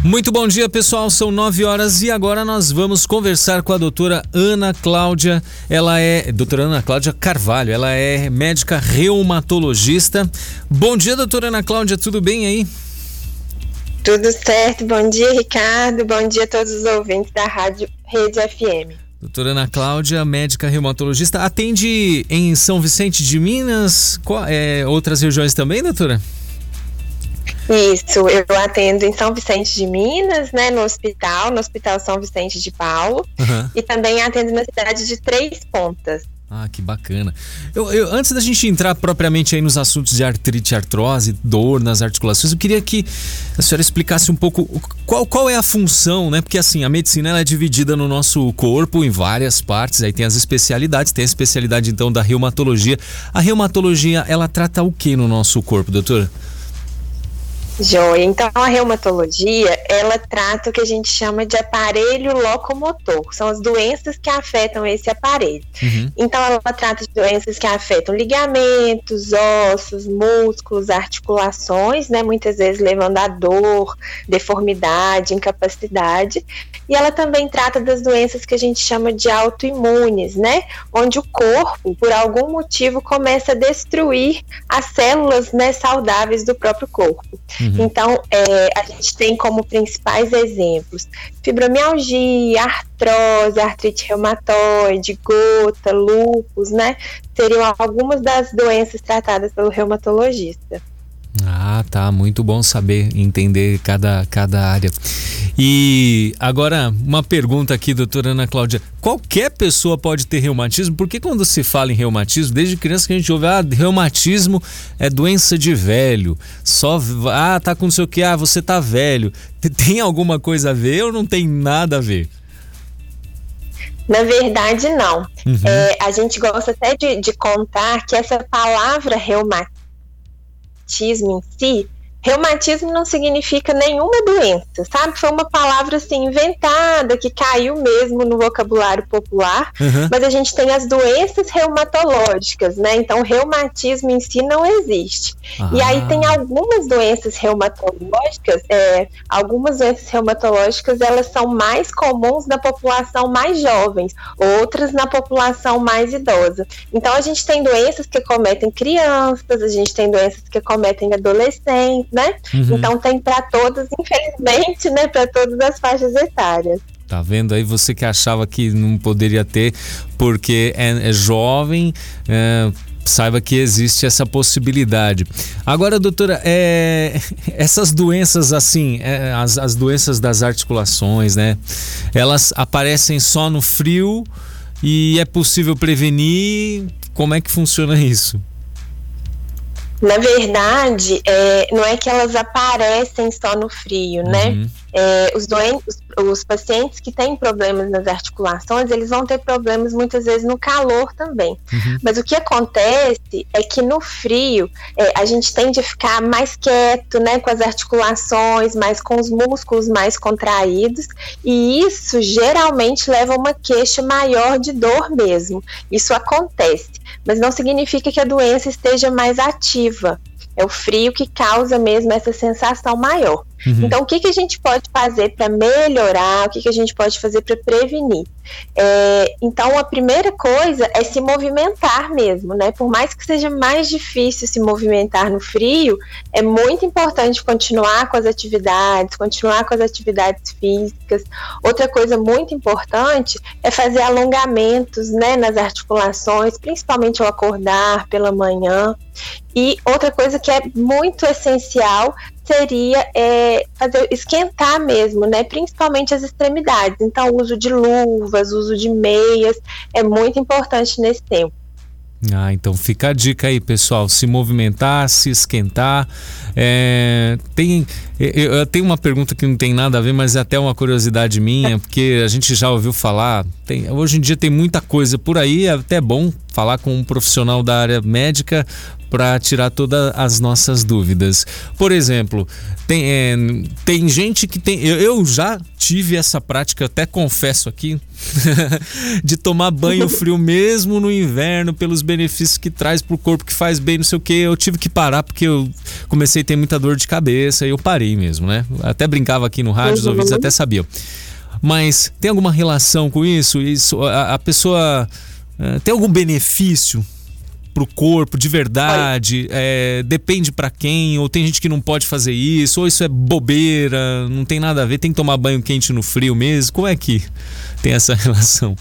Muito bom dia, pessoal, são 9 horas e agora nós vamos conversar com a doutora Ana Cláudia. Doutora Ana Cláudia Carvalho, ela é médica reumatologista. Bom dia, doutora Ana Cláudia, tudo bem aí? Tudo certo, bom dia, Ricardo, bom dia a todos os ouvintes da Rádio Rede FM. Doutora Ana Cláudia, médica reumatologista, atende em São Vicente de Minas, outras regiões também, doutora? Isso, eu atendo em São Vicente de Minas, né, no Hospital São Vicente de Paulo, e também atendo na cidade de Três Pontas. Ah, que bacana. Antes da gente entrar propriamente aí nos assuntos de artrite, artrose, dor nas articulações, eu queria que a senhora explicasse um pouco qual é a função, né? Porque assim, a medicina ela é dividida no nosso corpo em várias partes, aí tem as especialidades, tem a especialidade então da reumatologia. A reumatologia, ela trata o que no nosso corpo, doutora? Joia, então a reumatologia, ela trata o que a gente chama de aparelho locomotor, são as doenças que afetam esse aparelho. Então ela trata de doenças que afetam ligamentos, ossos, músculos, articulações, né, muitas vezes levando a dor, deformidade, incapacidade, e ela também trata das doenças que a gente chama de autoimunes, né, onde o corpo, por algum motivo, começa a destruir as células, né, saudáveis do próprio corpo. Então, a gente tem como principais exemplos fibromialgia, artrose, artrite reumatoide, gota, lúpus, né? Seriam algumas das doenças tratadas pelo reumatologista. Ah, tá, muito bom saber, entender cada área. E agora, uma pergunta aqui, doutora Ana Cláudia. Qualquer pessoa pode ter reumatismo? Porque quando se fala em reumatismo, desde criança que a gente ouve, reumatismo é doença de velho. Tá com não sei o que, você tá velho. Tem alguma coisa a ver ou não tem nada a ver? Na verdade, não. A gente gosta até de contar que essa palavra reumatismo em si, reumatismo não significa nenhuma doença, sabe? Foi uma palavra assim inventada, que caiu mesmo no vocabulário popular, mas a gente tem as doenças reumatológicas, né? Então reumatismo em si não existe. E aí tem algumas doenças reumatológicas, elas são mais comuns na população mais jovens, outras na população mais idosa. Então a gente tem doenças que acometem crianças, a gente tem doenças que acometem adolescentes, né? Então tem para todas, infelizmente, né? Para todas as faixas etárias. Tá vendo aí, você que achava que não poderia ter porque é jovem, saiba que existe essa possibilidade. Agora, doutora, essas doenças assim, as doenças das articulações, né? Elas aparecem só no frio e é possível prevenir? Como é que funciona isso? Na verdade, não é que elas aparecem só no frio, né? Os pacientes que têm problemas nas articulações, eles vão ter problemas muitas vezes no calor também. Mas o que acontece é que no frio, a gente tende a ficar mais quieto, né? Com as articulações, mais com os músculos mais contraídos, e isso geralmente leva a uma queixa maior de dor mesmo. Isso acontece, mas não significa que a doença esteja mais ativa. É o frio que causa mesmo essa sensação maior. Então, o que a gente pode fazer para melhorar? O que a gente pode fazer para prevenir? Então, a primeira coisa é se movimentar mesmo, né? Por mais que seja mais difícil se movimentar no frio, é muito importante continuar com as atividades físicas. Outra coisa muito importante é fazer alongamentos, né, nas articulações, principalmente ao acordar pela manhã. E outra coisa que é muito essencial seria esquentar mesmo, né? Principalmente as extremidades. Então, o uso de luvas, o uso de meias é muito importante nesse tempo. Então fica a dica aí, pessoal, se movimentar, se esquentar. Eu tenho uma pergunta que não tem nada a ver, mas é até uma curiosidade minha, porque a gente já ouviu falar, hoje em dia tem muita coisa por aí, é até bom falar com um profissional da área médica para tirar todas as nossas dúvidas. Por exemplo, tem gente que tem... Eu já tive essa prática, até confesso aqui, de tomar banho frio mesmo no inverno, pelos benefícios que traz pro corpo, que faz bem, não sei o que. Eu tive que parar porque eu comecei a ter muita dor de cabeça e eu parei mesmo, né? Até brincava aqui no rádio, os ouvintes até sabiam. Mas tem alguma relação com isso? A pessoa tem algum benefício pro corpo de verdade? Depende pra quem? Ou tem gente que não pode fazer isso? Ou isso é bobeira? Não tem nada a ver? Tem que tomar banho quente no frio mesmo? Como é que tem essa relação?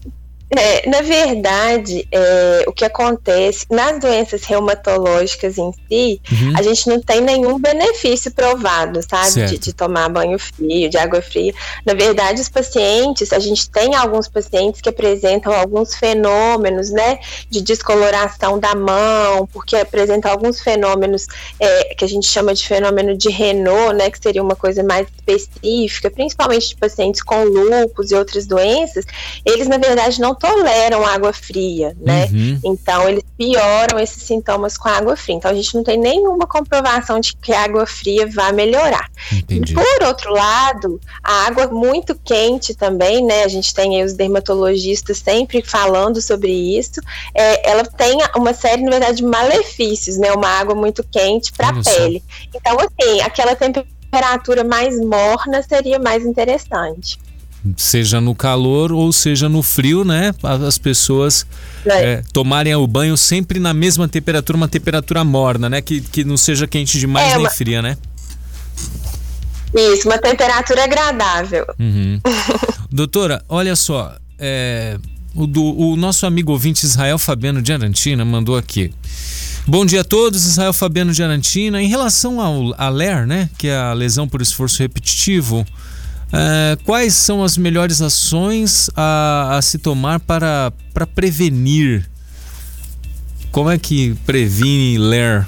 Na verdade, o que acontece nas doenças reumatológicas em si, a gente não tem nenhum benefício provado, sabe? De tomar banho frio, de água fria. Na verdade, os pacientes, a gente tem alguns pacientes que apresentam alguns fenômenos, né? De descoloração da mão, porque apresentam alguns fenômenos que a gente chama de fenômeno de Raynaud, né? Que seria uma coisa mais específica, principalmente de pacientes com lúpus e outras doenças. Eles, na verdade, não toleram água fria, né? Então eles pioram esses sintomas com a água fria. Então a gente não tem nenhuma comprovação de que a água fria vai melhorar. Entendi. E por outro lado, a água muito quente também, né? A gente tem aí os dermatologistas sempre falando sobre isso. Ela tem uma série, na verdade, de malefícios, né? Uma água muito quente para a pele. Então, assim, aquela temperatura mais morna seria mais interessante. Seja no calor ou seja no frio, né? As pessoas tomarem o banho sempre na mesma temperatura, uma temperatura morna, né? Que não seja quente demais nem fria, né? Isso, uma temperatura agradável. Doutora, olha só, o nosso amigo ouvinte Israel Fabiano de Arantina mandou aqui. Bom dia a todos, Israel Fabiano de Arantina. Em relação à LER, né? Que é a lesão por esforço repetitivo, quais são as melhores ações a se tomar para prevenir? Como é que previne LER?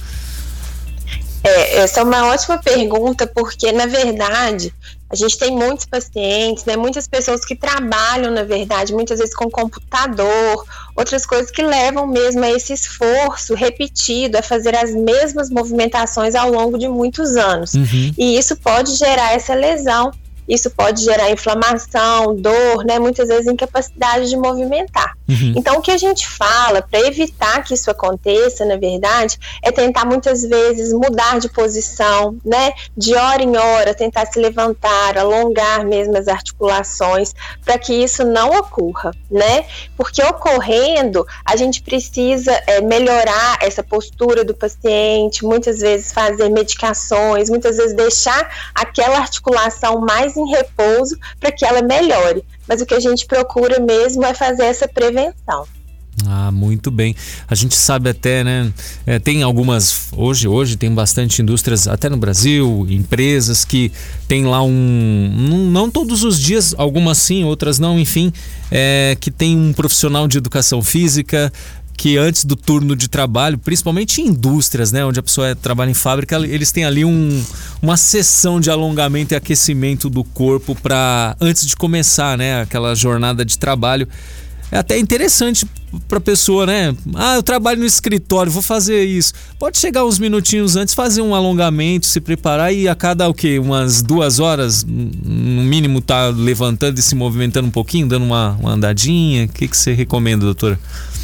Essa é uma ótima pergunta, porque, na verdade, a gente tem muitos pacientes, né, muitas pessoas que trabalham, na verdade, muitas vezes com computador, outras coisas que levam mesmo a esse esforço repetido, a fazer as mesmas movimentações ao longo de muitos anos. E isso pode gerar essa lesão. Isso pode gerar inflamação, dor, né? Muitas vezes incapacidade de movimentar. Então, o que a gente fala para evitar que isso aconteça, na verdade, é tentar muitas vezes mudar de posição, né? De hora em hora, tentar se levantar, alongar mesmo as articulações, para que isso não ocorra, né? Porque ocorrendo, a gente precisa melhorar essa postura do paciente, muitas vezes fazer medicações, muitas vezes deixar aquela articulação mais em repouso para que ela melhore. Mas o que a gente procura mesmo é fazer essa prevenção. Muito bem. A gente sabe até, né? Tem algumas, hoje tem bastante indústrias, até no Brasil, empresas que tem lá não todos os dias, algumas sim, outras não, enfim, que tem um profissional de educação física que antes do turno de trabalho, principalmente em indústrias, né, onde a pessoa trabalha em fábrica, eles têm ali uma sessão de alongamento e aquecimento do corpo para antes de começar, né, aquela jornada de trabalho. É até interessante para a pessoa, né? Eu trabalho no escritório, vou fazer isso. Pode chegar uns minutinhos antes, fazer um alongamento, se preparar e a cada umas 2 horas, no mínimo, tá levantando e se movimentando um pouquinho, dando uma andadinha. O que você recomenda, doutora?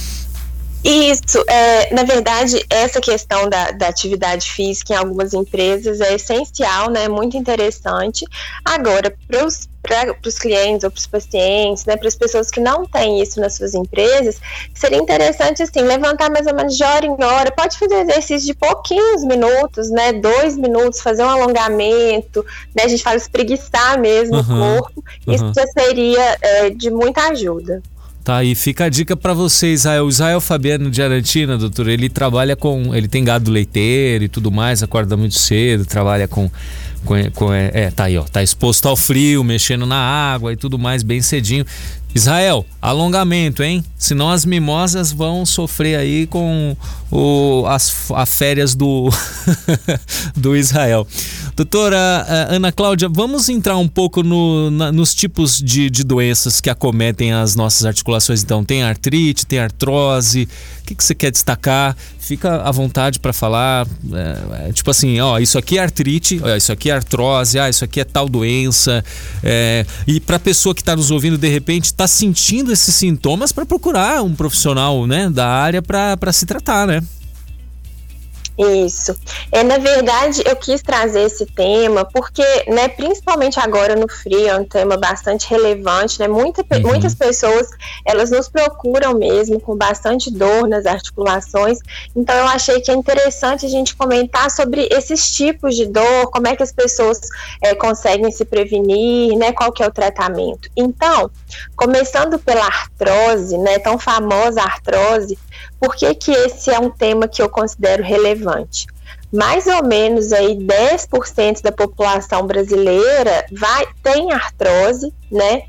Isso, na verdade, essa questão da atividade física em algumas empresas é essencial, né? Muito interessante. Agora, para os clientes ou para os pacientes, né, para as pessoas que não têm isso nas suas empresas, seria interessante, assim, levantar mais ou menos de hora em hora. Pode fazer exercício de pouquinhos minutos, né? 2 minutos, fazer um alongamento, né? A gente fala espreguiçar mesmo o corpo. Isso já seria de muita ajuda. Tá, e fica a dica para vocês, o Israel Fabiano de Arantina, doutor, ele trabalha ele tem gado leiteiro e tudo mais, acorda muito cedo, trabalha tá aí, ó, tá exposto ao frio, mexendo na água e tudo mais bem cedinho. Israel, alongamento, hein? Senão as mimosas vão sofrer aí com as férias do, do Israel. Doutora Ana Cláudia, vamos entrar um pouco nos tipos de doenças que acometem as nossas articulações. Então, tem artrite, tem artrose. O que você quer destacar? Fica à vontade para falar, tipo assim, ó, isso aqui é artrite, ó, isso aqui é artrose, isso aqui é tal doença. E para a pessoa que está nos ouvindo, de repente, está sentindo esses sintomas, para procurar um profissional, né, da área para se tratar, né? Isso. Na verdade, eu quis trazer esse tema porque, né, principalmente agora no frio, é um tema bastante relevante, né? Muitas pessoas, elas nos procuram mesmo com bastante dor nas articulações. Então, eu achei que é interessante a gente comentar sobre esses tipos de dor, como é que as pessoas conseguem se prevenir, né? Qual que é o tratamento. Então, começando pela artrose, né? Tão famosa artrose. Por que esse é um tema que eu considero relevante? Mais ou menos aí 10% da população brasileira tem artrose, né?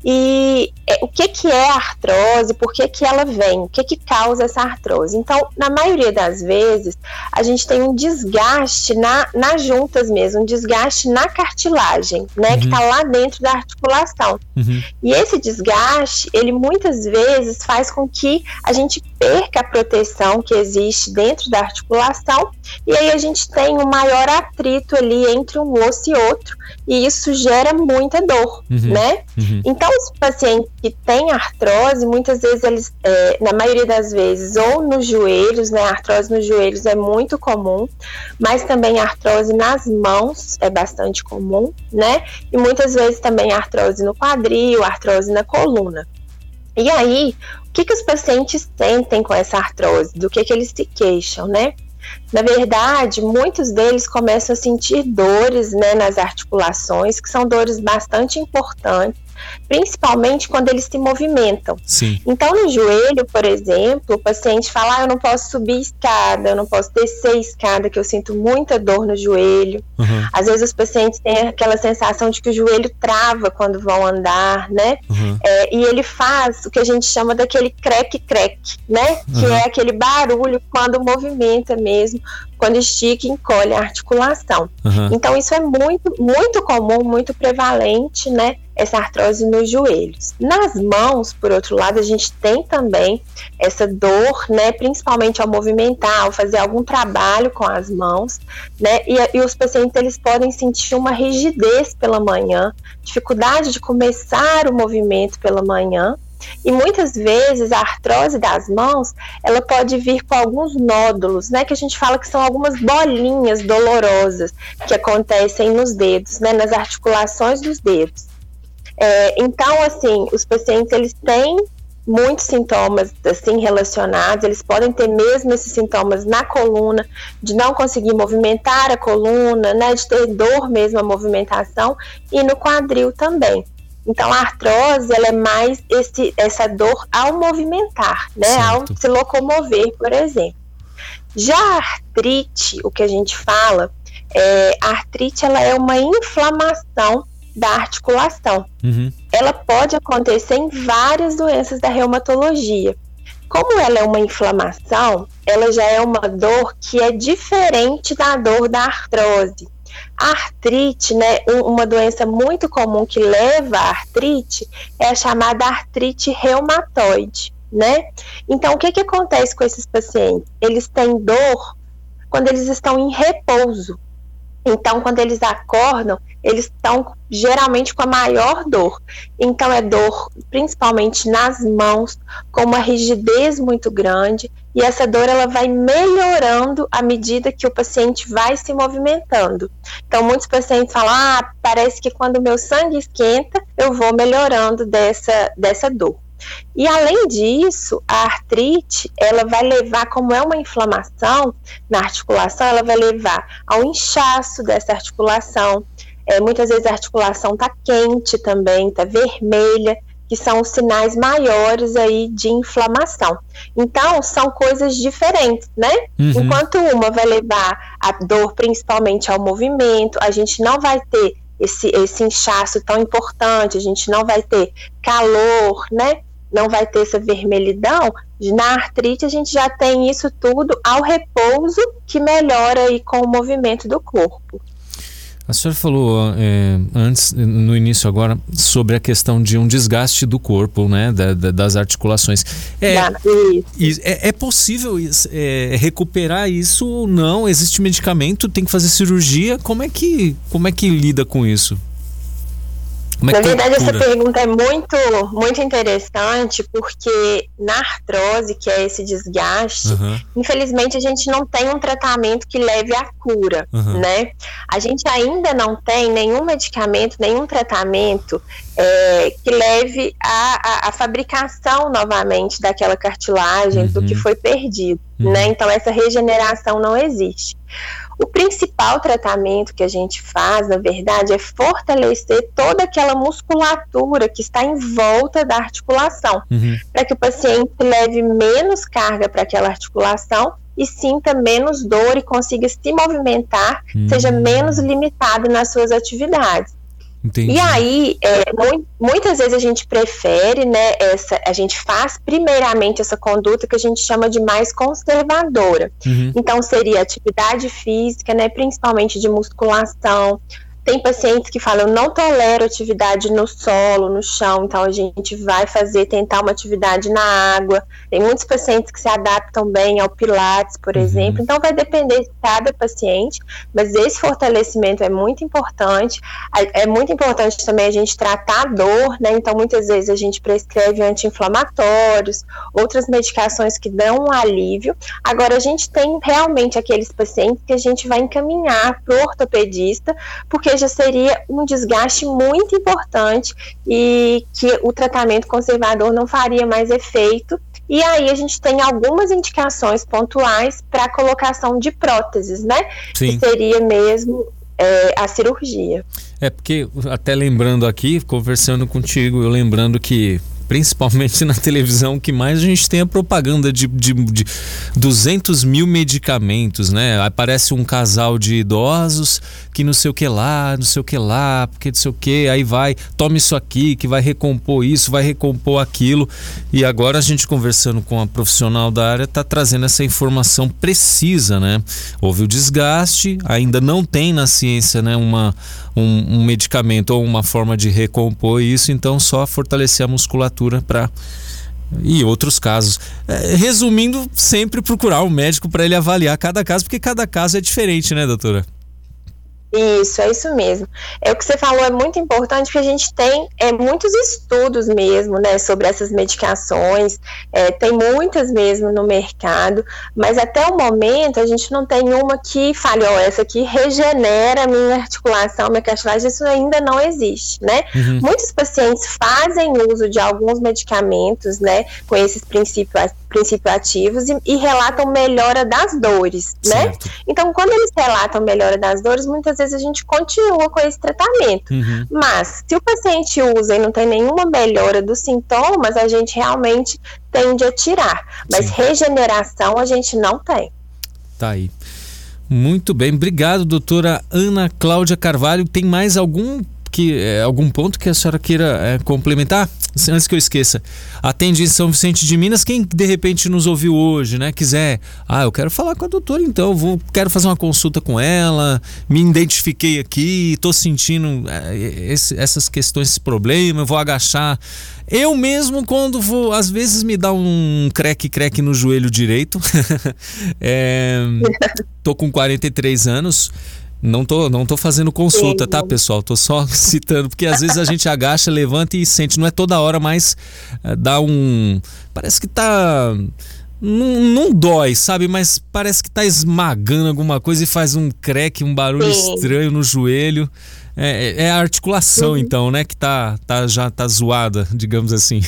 E o que é a artrose? Por que ela vem? O que causa essa artrose? Então, na maioria das vezes, a gente tem um desgaste nas juntas mesmo, um desgaste na cartilagem, né? Que está lá dentro da articulação. E esse desgaste, ele muitas vezes faz com que a gente perca a proteção que existe dentro da articulação, e aí a gente tem um maior atrito ali entre um osso e outro, e isso gera muita dor, né? Então, os pacientes que têm artrose, muitas vezes eles, na maioria das vezes, ou nos joelhos, né? A artrose nos joelhos é muito comum, mas também a artrose nas mãos é bastante comum, né? E muitas vezes também a artrose no quadril, artrose na coluna. E aí, o que os pacientes sentem com essa artrose? Do que eles se queixam, né? Na verdade, muitos deles começam a sentir dores, né, nas articulações, que são dores bastante importantes, principalmente quando eles se movimentam. Sim. Então, no joelho, por exemplo, o paciente fala, eu não posso subir escada, eu não posso descer escada, que eu sinto muita dor no joelho. Às vezes os pacientes têm aquela sensação de que o joelho trava quando vão andar, né? E ele faz o que a gente chama daquele crack-crack, né? Que é aquele barulho quando movimenta mesmo, quando estica e encolhe a articulação. Então, isso é muito, muito comum, muito prevalente, né? Essa artrose nos joelhos. Nas mãos, por outro lado, a gente tem também essa dor, né? Principalmente ao movimentar, ao fazer algum trabalho com as mãos, né? E os pacientes, eles podem sentir uma rigidez pela manhã, dificuldade de começar o movimento pela manhã. E muitas vezes a artrose das mãos, ela pode vir com alguns nódulos, né, que a gente fala que são algumas bolinhas dolorosas que acontecem nos dedos, né, nas articulações dos dedos. Então, assim, os pacientes, eles têm muitos sintomas, assim, relacionados, eles podem ter mesmo esses sintomas na coluna, de não conseguir movimentar a coluna, né, de ter dor mesmo a movimentação, e no quadril também. Então, a artrose, ela é mais essa dor ao movimentar, né? Ao se locomover, por exemplo. Já a artrite, o que a gente fala, a artrite, ela é uma inflamação da articulação. Ela pode acontecer em várias doenças da reumatologia. Como ela é uma inflamação, ela já é uma dor que é diferente da dor da artrose. A artrite, né, uma doença muito comum que leva à artrite é a chamada artrite reumatoide, né? Então, o que acontece com esses pacientes? Eles têm dor quando eles estão em repouso. Então, quando eles acordam, eles estão geralmente com a maior dor. Então, é dor principalmente nas mãos, com uma rigidez muito grande, e essa dor ela vai melhorando à medida que o paciente vai se movimentando. Então, muitos pacientes falam, parece que quando o meu sangue esquenta, eu vou melhorando dessa dor. E além disso, a artrite, ela vai levar, como é uma inflamação na articulação, ela vai levar ao inchaço dessa articulação. Muitas vezes a articulação está quente também, está vermelha, que são os sinais maiores aí de inflamação. Então, são coisas diferentes, né? Enquanto uma vai levar a dor principalmente ao movimento, a gente não vai ter esse inchaço tão importante, a gente não vai ter calor, né? Não vai ter essa vermelhidão. Na artrite a gente já tem isso tudo ao repouso, que melhora aí com o movimento do corpo. A senhora falou antes, no início agora, sobre a questão de um desgaste do corpo, né, das articulações. É possível recuperar isso ou não? Existe medicamento? Tem que fazer cirurgia? Como é que lida com isso? Na verdade, essa pergunta é muito interessante, porque na artrose, que é esse desgaste, infelizmente a gente não tem um tratamento que leve à cura, né? A gente ainda não tem nenhum medicamento, nenhum tratamento que leve à fabricação novamente daquela cartilagem, do que foi perdido, né? Então essa regeneração não existe. O principal tratamento que a gente faz, na verdade, é fortalecer toda aquela musculatura que está em volta da articulação, para que o paciente leve menos carga para aquela articulação e sinta menos dor e consiga se movimentar, seja menos limitado nas suas atividades. Entendi. E aí, muitas vezes a gente prefere, né, a gente faz primeiramente essa conduta que a gente chama de mais conservadora. Então seria atividade física, né, principalmente de musculação. Tem pacientes que falam, eu não tolero atividade no solo, no chão, então a gente vai tentar uma atividade na água. Tem muitos pacientes que se adaptam bem ao pilates, por exemplo, então vai depender de cada paciente, mas esse fortalecimento é muito importante. É muito importante também a gente tratar a dor, né, então muitas vezes a gente prescreve anti-inflamatórios, outras medicações que dão um alívio. Agora a gente tem realmente aqueles pacientes que a gente vai encaminhar para o ortopedista, porque já seria um desgaste muito importante e que o tratamento conservador não faria mais efeito. E aí a gente tem algumas indicações pontuais para a colocação de próteses, né? Sim. Que seria mesmo a cirurgia. Porque, até lembrando aqui, conversando contigo, eu lembrando que principalmente na televisão, o que mais a gente tem é propaganda de 200 mil medicamentos, né? Aparece um casal de idosos que não sei o que lá, porque não sei o que, aí vai, toma isso aqui, que vai recompor isso, vai recompor aquilo. E agora a gente conversando com a profissional da área está trazendo essa informação precisa, né? Houve o desgaste, ainda não tem na ciência, né, um medicamento ou uma forma de recompor isso, então só fortalecer a musculatura e outros casos. Resumindo, sempre procurar um médico para ele avaliar cada caso, porque cada caso é diferente, né, doutora? Isso, é isso mesmo. O que você falou é muito importante, porque a gente tem muitos estudos mesmo, né, sobre essas medicações, tem muitas mesmo no mercado, mas até o momento a gente não tem uma que fale, essa aqui regenera a minha articulação, minha cartilagem, isso ainda não existe, né? Muitos pacientes fazem uso de alguns medicamentos, né, com esses princípios ativos e relatam melhora das dores, né? Então, quando eles relatam melhora das dores, muitas vezes a gente continua com esse tratamento. Mas, se o paciente usa e não tem nenhuma melhora dos sintomas, a gente realmente tende a tirar. Mas regeneração a gente não tem. Tá aí. Muito bem. Obrigado, doutora Ana Cláudia Carvalho. Tem mais algum ponto que a senhora queira complementar? Antes que eu esqueça, atende em São Vicente de Minas. Quem de repente nos ouviu hoje, né, quiser, eu quero falar com a doutora, então quero fazer uma consulta com ela, me identifiquei aqui, estou sentindo essas questões, esse problema, eu vou agachar. Eu mesmo, quando vou, às vezes me dá um creque no joelho direito. Tô com 43 anos. Não tô fazendo consulta, tá, pessoal? Tô só citando, porque às vezes a gente agacha, levanta e sente. Não é toda hora, mas dá parece que tá... Não dói, sabe? Mas parece que tá esmagando alguma coisa e faz um creque, um barulho estranho no joelho. É a articulação, então, né? Que já tá zoada, digamos assim.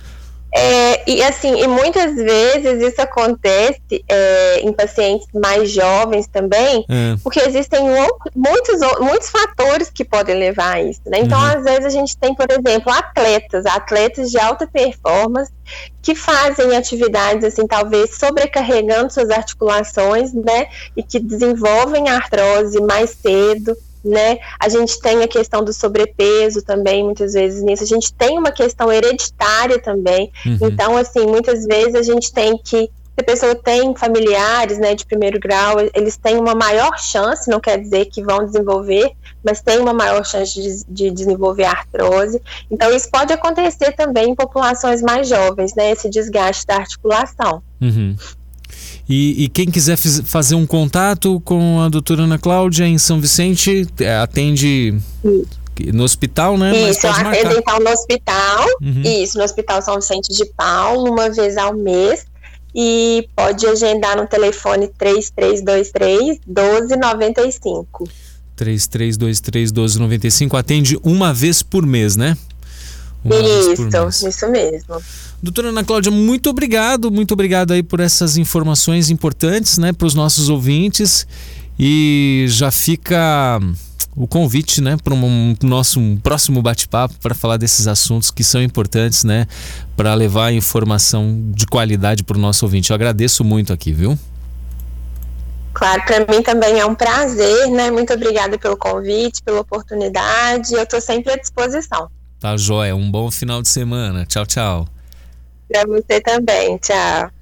E muitas vezes isso acontece em pacientes mais jovens também, porque existem muitos fatores que podem levar a isso, né? Então, às vezes a gente tem, por exemplo, atletas de alta performance que fazem atividades, assim, talvez sobrecarregando suas articulações, né? E que desenvolvem a artrose mais cedo. né? A gente tem a questão do sobrepeso também, muitas vezes nisso. A gente tem uma questão hereditária também. Então, assim, muitas vezes a gente tem que, se a pessoa tem familiares, né, de primeiro grau, eles têm uma maior chance, não quer dizer que vão desenvolver, mas tem uma maior chance de desenvolver artrose. Então, isso pode acontecer também em populações mais jovens, né, esse desgaste da articulação. E quem quiser fazer um contato com a doutora Ana Cláudia em São Vicente, atende no hospital, né? Isso, eu atendo então no hospital, isso, no Hospital São Vicente de Paulo, uma vez ao mês, e pode agendar no telefone 3323-1295. 3323-1295, atende uma vez por mês, né? Isso mesmo. Doutora Ana Cláudia, muito obrigado aí por essas informações importantes, né, para os nossos ouvintes, e já fica o convite, né, para um próximo bate-papo para falar desses assuntos que são importantes, né, para levar informação de qualidade para o nosso ouvinte. Eu agradeço muito aqui, viu? Claro, para mim também é um prazer, né? Muito obrigada pelo convite, pela oportunidade. Eu estou sempre à disposição. Tá joia, um bom final de semana. Tchau, tchau. Para você também, tchau.